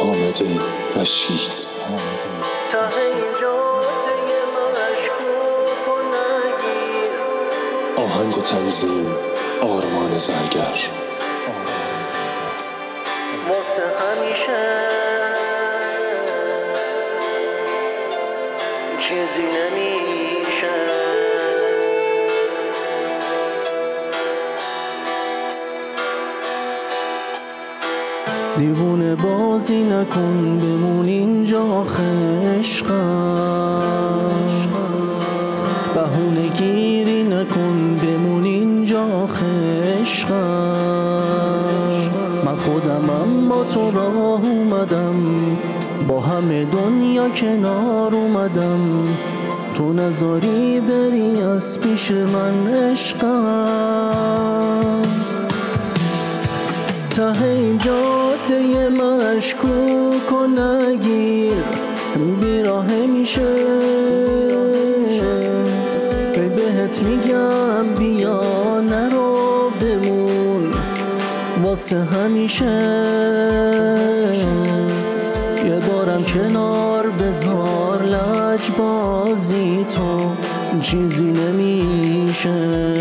حامد رشید. ته جاده مشکوک و نگیر، آهنگ و تنظیم آرمان زرگر. واسه همیشه چیزی نمیشه. دیوونه بازی نکن بمون اینجا عشقم، بهونه گیری نکن بمون اینجا عشقم. من خودمم با تو راه اومدم، با همه دنیا کنار اومدم، تو نذاری بری از پیش من عشقم. ته این جاده مشکوک و نگیر، بیراهه میشه بهت میگم بیا نرو بمون واسه همیشه. یه بارم کنار بذار لجبازی تو چیزی نمیشه.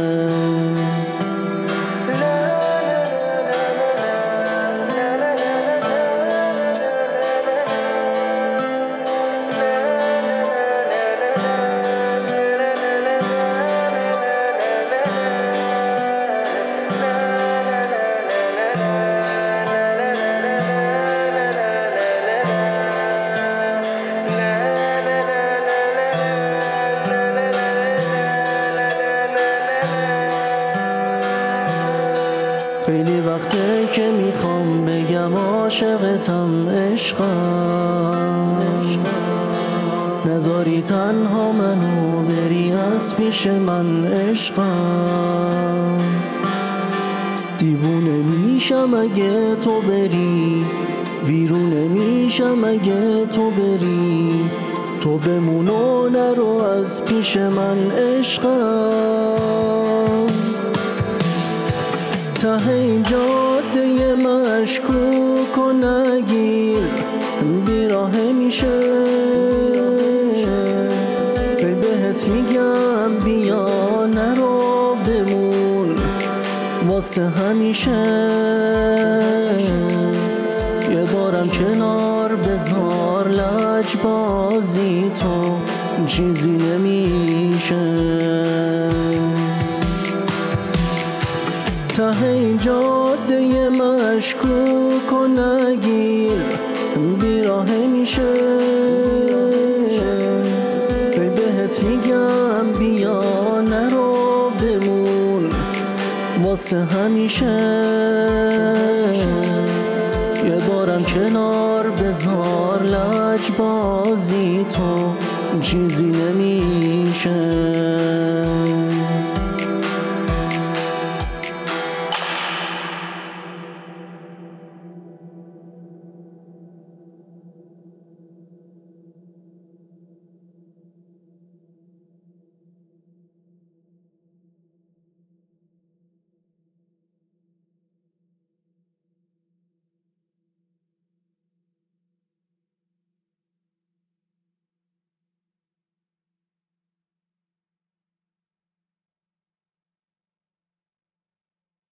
خیلی وقته که میخوام بگم عاشقتم عشقم، نذاری تنها منو بری از پیش من عشقم. دیوونه میشم اگه تو بری، ویرونه میشم اگه تو بری، تو بمون و نرو از پیش من عشقم. ته این جاده مشکوک و نگیر، بیراهه میشه بهت میگم بیا نرو بمون واسه همیشه. یه بارم کنار بذار لجبازی تو چیزی نمیشه. ته این جاده مشکوک و نگیر، بیراهه میشه بهت میگم بیا نرو بمون واسه همیشه. یه بارم کنار بذار لجبازی تو چیزی نمیشه.